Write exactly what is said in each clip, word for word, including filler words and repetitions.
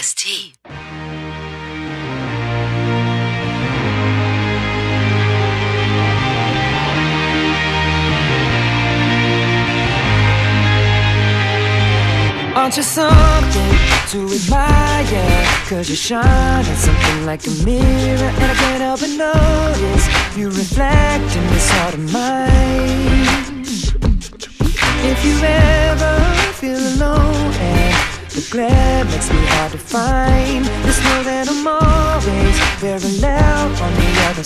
S T. Aren't you something to admire? Cause you shine at something like a mirror, and I can't help but notice you reflect in this heart of mine. If you ever feel alone and the glare makes me hard to find, just know that I'm always very loud on the other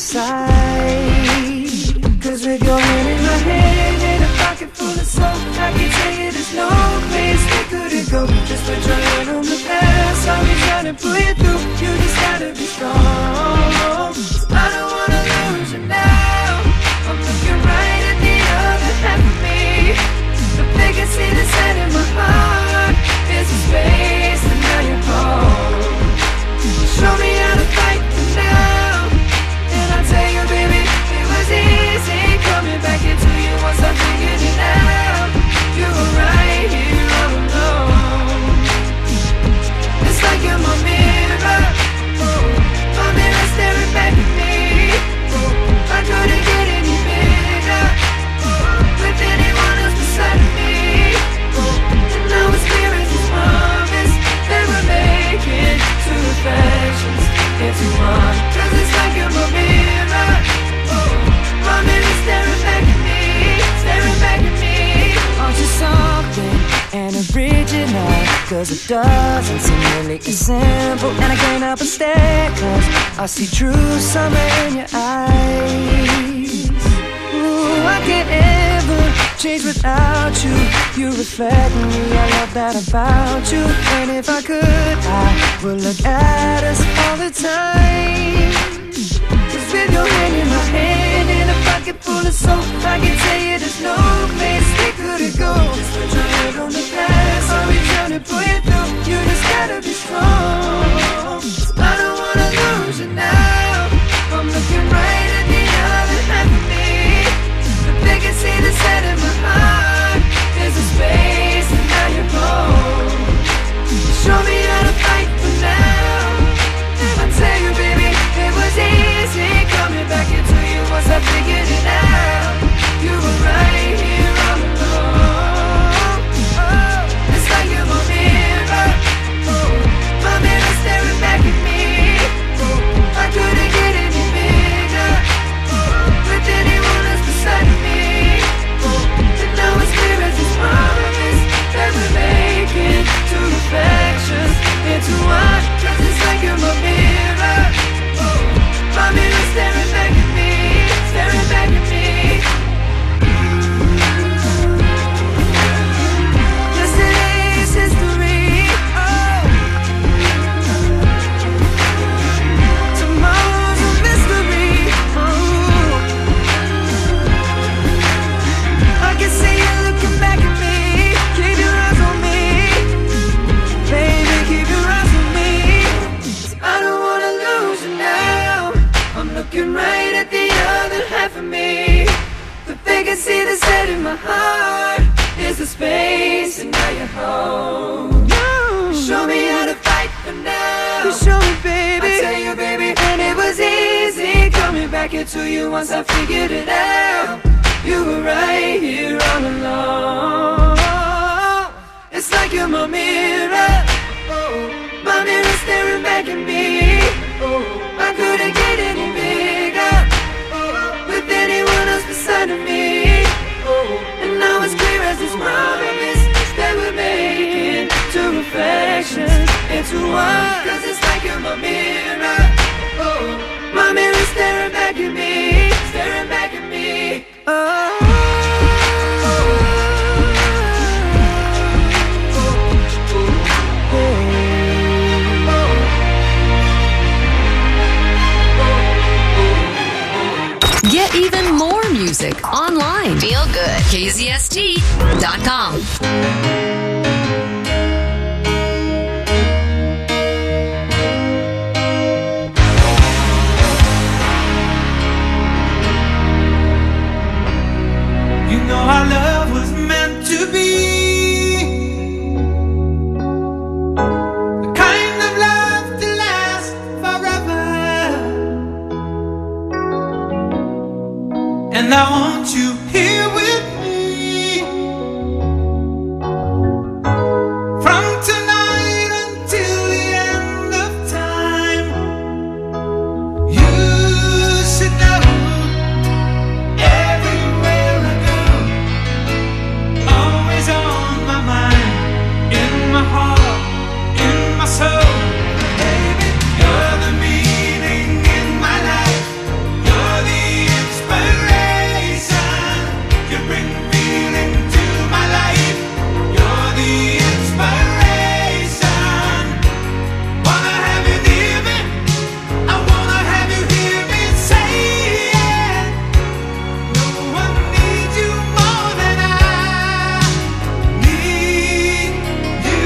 side. Cause with your hand in my hand and a pocket full of soap, I can tell you there's no place we couldn't go. Just put your hand on the past, I'll be trying to pull you through. You just gotta be strong. I don't wanna lose you now. I'm looking right at the other half of me. The biggest see the set in my heart is a space, and now you're home. Show me how to fight for now, and I'll tell you, baby, it was easy coming back into you once I figured it out. You were right here all alone. It's like you're my mirror, oh, my mirror staring back at me. Oh, I couldn't get any bigger, oh, with anyone else beside me. Oh, and now it's clear as this promise that we're making two reflections into one. Cause it's like you're my mirror, oh, my mirror staring back at me, staring back at me. Aren't you something and original? Cause it doesn't seem really as simple, and I can't help but stare, cause I see true summer in your eyes. Ooh, I can't ever change without you. You reflect me, I love that about you. And if I could, I would look at us all the time. Cause with your hand in my hand and a pocket full of soap, I can tell you there's no place we couldn't go. Just put your head on the past, I'll be trying to pull you through. You just gotta be strong. I don't wanna lose you now. I'm looking right at the other half of me. The biggest see the set in my heart is a space, and now you're home. Show me how to fight for now. I tell you, baby, it was easy coming back into you once I figured it out. You were right here all along. Oh, it's like you're my mirror, oh, my mirror staring back at me. Oh, I couldn't get any bigger, oh, with anyone else beside me. Oh, and now it's clear as this promise that we're making two reflections into one. Cause it's like you're my mirror, oh, my mirror staring back at me, staring back at me. Yesterday's history, oh, tomorrow's a mystery, oh. I can see you looking back at me. Keep your eyes on me, baby, keep your eyes on me. I don't wanna lose you now. I'm looking right at the other half of me. The biggest see the set in my heart is the space, and now you're home. No. Show me how to fight for now. You show me, baby. I tell you, baby, and it was easy coming back into you once I figured it out. You were right here all along. It's like you're my mirror, oh, my mirror staring back at me. Oh, I couldn't get any bigger, oh, with anyone else beside of me. Oh, and now it's clear as this promise that we're making two reflections into one. Cause it's like you're my mirror, oh, my mirror staring back at me, staring back at me. Oh. Get even more music online. Feel good. K Z S T dot com. You know our love was meant to be the kind of love I want you here with me. From tonight until the end of time, you should know everywhere I go, always on my mind, in my heart, in my soul. Baby, you're the meaning in my life. You're the inspiration. You bring feeling to my life. You're the inspiration. Wanna have you near me. I wanna have you hear me say it. No one needs you more than I need you.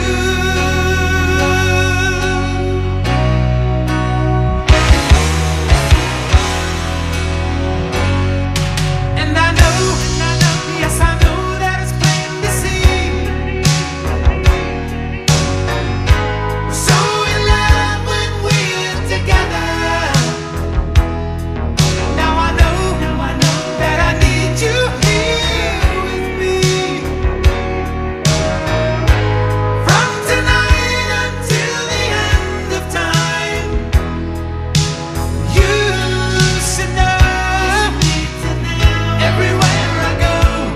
And I know, yes I know that it's plain to see, we're so in love when we're together. Now I know, that I need you here with me. From tonight until the end of time, you should know everywhere I go,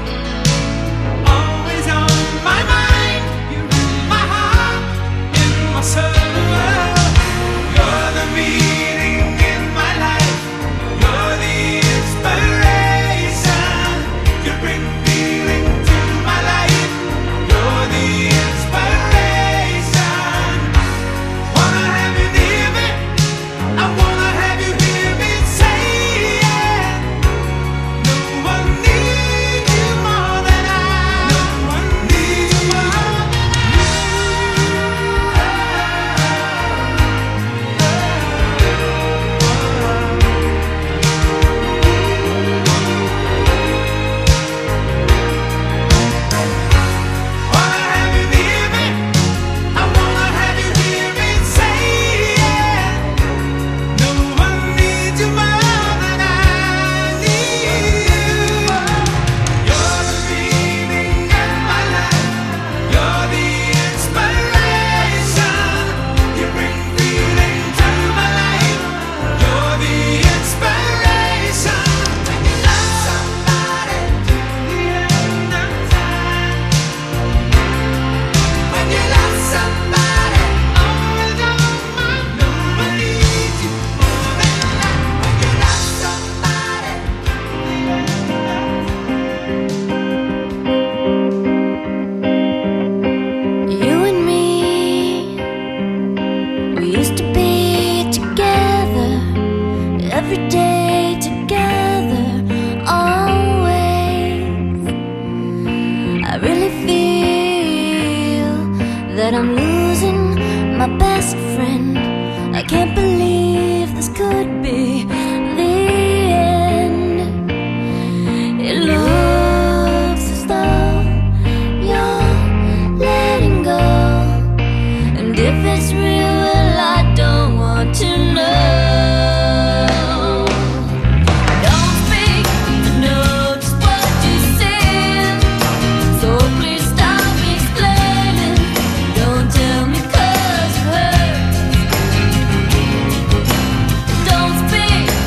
always on my mind, in my heart, in my soul. You're the meaning in my life. You're the inspiration. You bring feeling to my life. You're the inspiration. Wanna have you near me. I wanna have you hear me say it. No one needs you more than I. No one needs you more than Wanna have you near me. I wanna have you hear me say it. No one needs you more than I need you. You're the meaning in my life. You're the inspiration. You bring feeling to my life. You're the inspiration. When you love somebody to the end of time. When you love somebody, always on my mind. No one needs you more than that. When you love somebody to the end of You and me, we used to be together, every day together, always. I really feel that I'm losing my best friend. I can't believe this could be the end. It looks as though you're letting go, and if it's real, well, I don't want to know. Don't speak, I know just what you said, so please stop explaining. Don't tell me 'cause it hurts. Don't speak,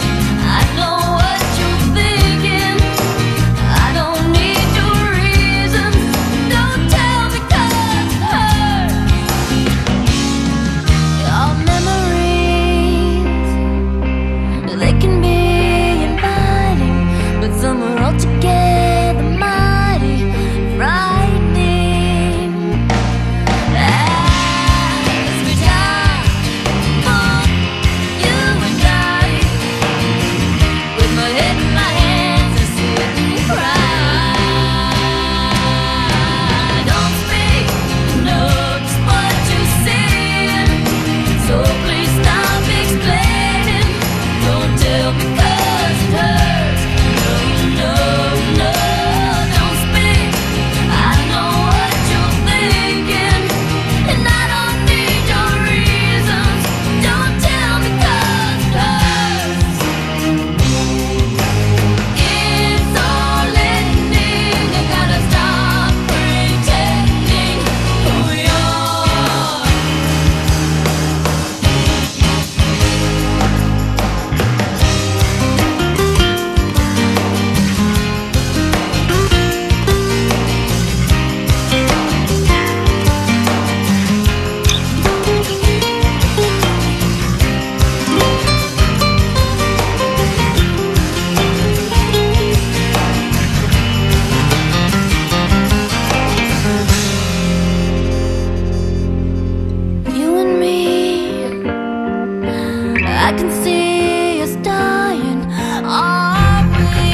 I can see us dying, are we?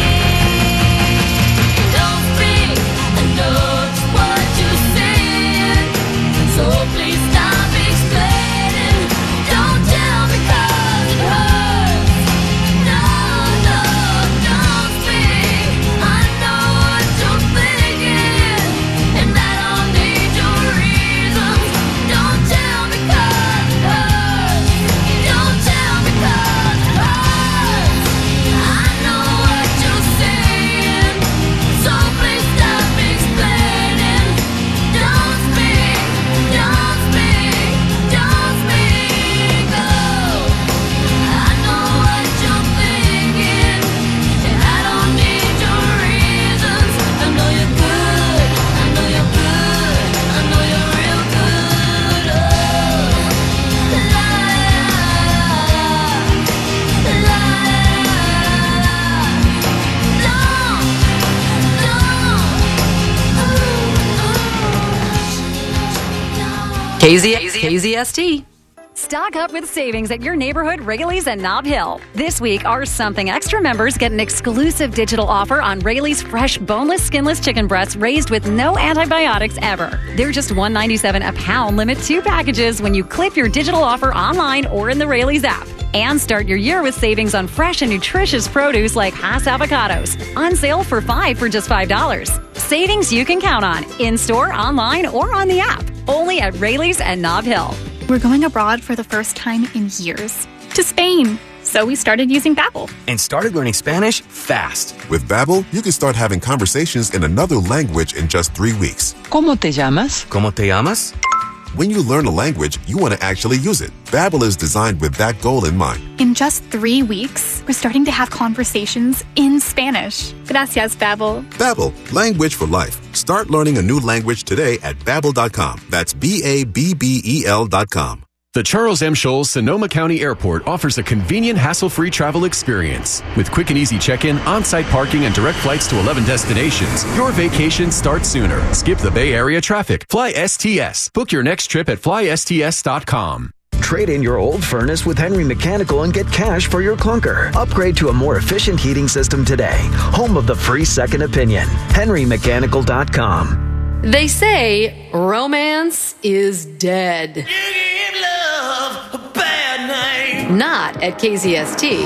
Don't speak, I know just what you're saying, so please stop explaining. Don't tell me 'cause it hurts. No, no, don't speak. I know what you're thinking, and I don't need your reasons. Don't tell me 'cause it hurts. Don't tell me 'cause it hurts. I know what you're saying, so please stop explaining. Don't speak, don't speak, don't speak. Oh, I know what you're thinking, and I don't need your reasons. I know you're good, I know you're good, I know you're real good. Oh, la la la. K Z K Z S T. Stock up with savings at your neighborhood Wrigley's and Nob Hill. This week, our Something Extra members get an exclusive digital offer on Wrigley's fresh, boneless, skinless chicken breasts raised with no antibiotics ever. They're just one dollar and ninety-seven cents a pound, limit two packages when you clip your digital offer online or in the Wrigley's app. And start your year with savings on fresh and nutritious produce like Hass avocados. On sale for five for just five dollars. Savings you can count on, in-store, online, or on the app. Only at Wrigley's and Nob Hill. We're going abroad for the first time in years. To Spain. So we started using Babbel. And started learning Spanish fast. With Babbel, you can start having conversations in another language in just three weeks. ¿Cómo te llamas? ¿Cómo te llamas? When you learn a language, you want to actually use it. Babbel is designed with that goal in mind. In just three weeks, we're starting to have conversations in Spanish. Gracias, Babbel. Babbel, language for life. Start learning a new language today at babbel dot com. That's B A B B E L dot com. The Charles M. Scholes Sonoma County Airport offers a convenient, hassle-free travel experience. With quick and easy check-in, on-site parking, and direct flights to eleven destinations, your vacation starts sooner. Skip the Bay Area traffic. Fly S T S. Book your next trip at fly S T S dot com. Trade in your old furnace with Henry Mechanical and get cash for your clunker. Upgrade to a more efficient heating system today. Home of the free second opinion. henry mechanical dot com. They say romance is dead. You give love a bad name. Not at K Z S T.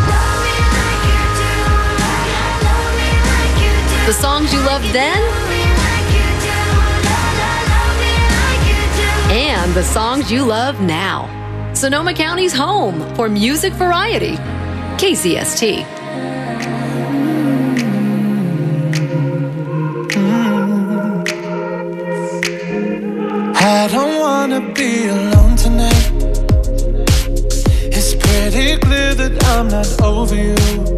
The songs you loved then and the songs you love now. Sonoma County's home for music variety. K Z S T. I don't wanna be alone tonight. It's pretty clear that I'm not over you.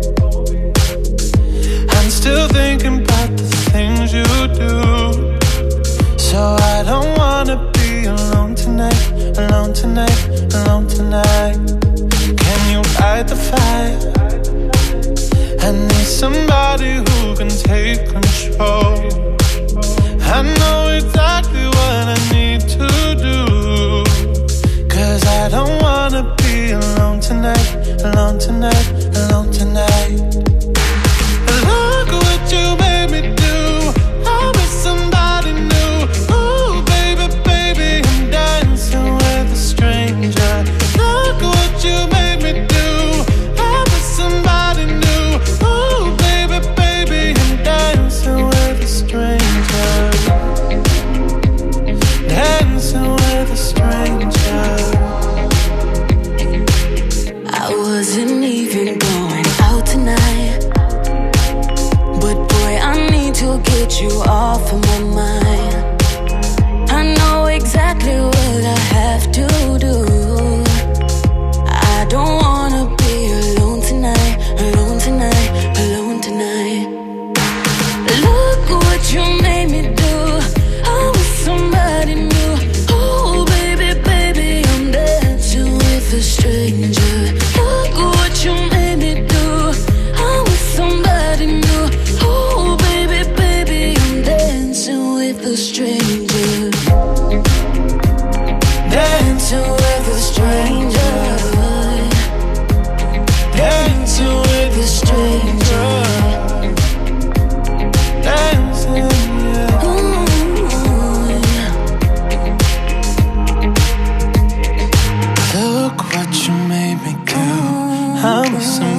I'm still thinking about the things you do. So I don't wanna be alone tonight, alone tonight, alone tonight. Can you fight the fire? I need somebody who can take control. I know exactly what I need to do. Cause I don't wanna be alone tonight, alone tonight, alone tonight. Look what you made me do. I'm with somebody new. Ooh, baby, baby, I'm dancing with a stranger. Look what you made me do. I'm with somebody new. Ooh, baby, baby, I'm dancing with a stranger. Dancing with a stranger. I wasn't even going out tonight, but boy, I need to get you off of my mind. I know exactly what I have to do. I don't wanna be alone tonight, alone tonight, alone tonight. Look what you made me do. I was somebody new. Oh, baby, baby, I'm dancing with a stranger. Look what you made me do. I was somebody new. Oh, baby, baby, I'm dancing with a stranger. Dancing with a stranger.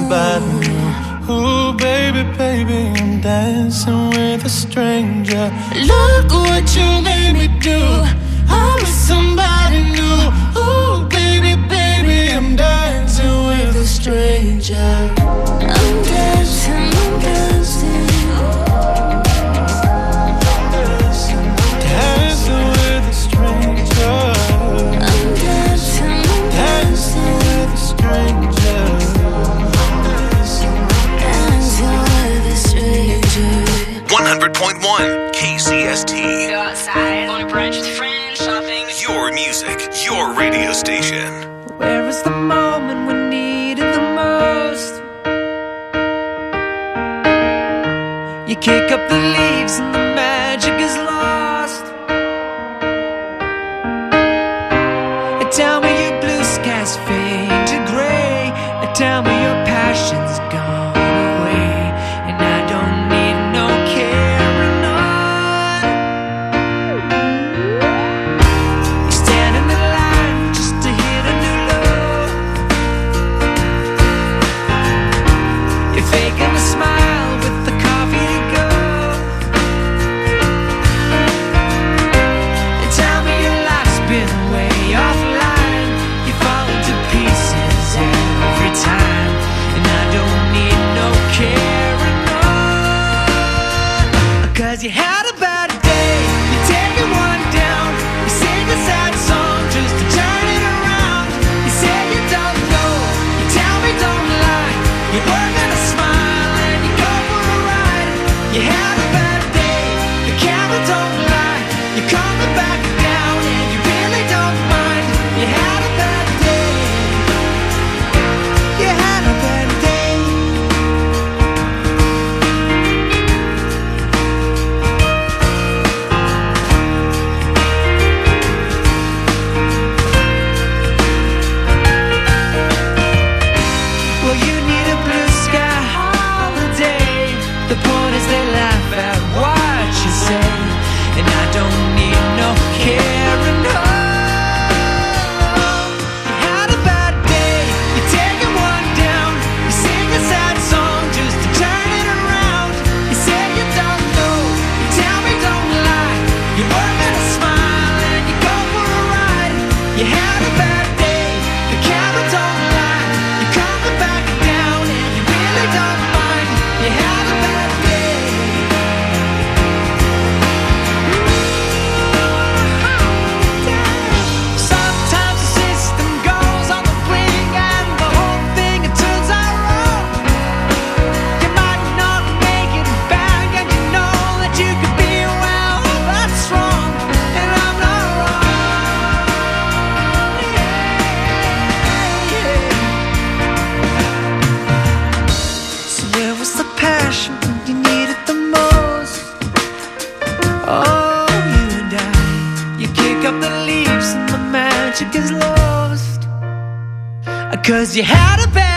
somebody new. Ooh, baby, baby, I'm dancing with a stranger. Look what you made me do. I'm with somebody new. Ooh, baby, baby, I'm dancing with a stranger. I'm dancing, I'm dancing. Dancing with a stranger. I'm dancing, I'm dancing with a stranger. one hundred point one K C S T. Go outside on a brunch with friends, shopping. Your music, your radio station. Where is the moment we need it the most? You kick up the leaves and the magic is lost. And tell me your blue skies fade to gray. And tell me your passion's gone away. And I don't need no carrying on. You stand in the line just to hit a new low. You're faking a smile with the coffee to go. And tell me your life's been way offline. You fall into pieces every time. And I don't need no carrying on. Cause you had a bad day, you take it one down. You sing a sad song just to turn it around. You say you don't know, you tell me don't lie. You work on a smile and you go for a ride. You had a bad day, the camera don't lie. You're coming back down and you really don't mind. You had a bad day, you had a bad day. Well, you need a blue sky holiday. The point is they laugh at what you say. And I don't need no carrying on. You had a bad day, you take it one down. You sing a sad song just to turn it around. You say you don't know, you tell me don't lie. You work on a smile and you go for a ride. You had a bad day, the camera don't lie. You're coming back down and you really don't mind. You had a bad day. Sometimes the system goes on the blink and the whole thing it turns out wrong. You might not make it back and you know that you could be well. That's wrong and I'm not wrong. Yeah, yeah. So where was the passion when you needed the most? Oh, you and I, you kick up the leaves and the magic is lost. Cause you had a bad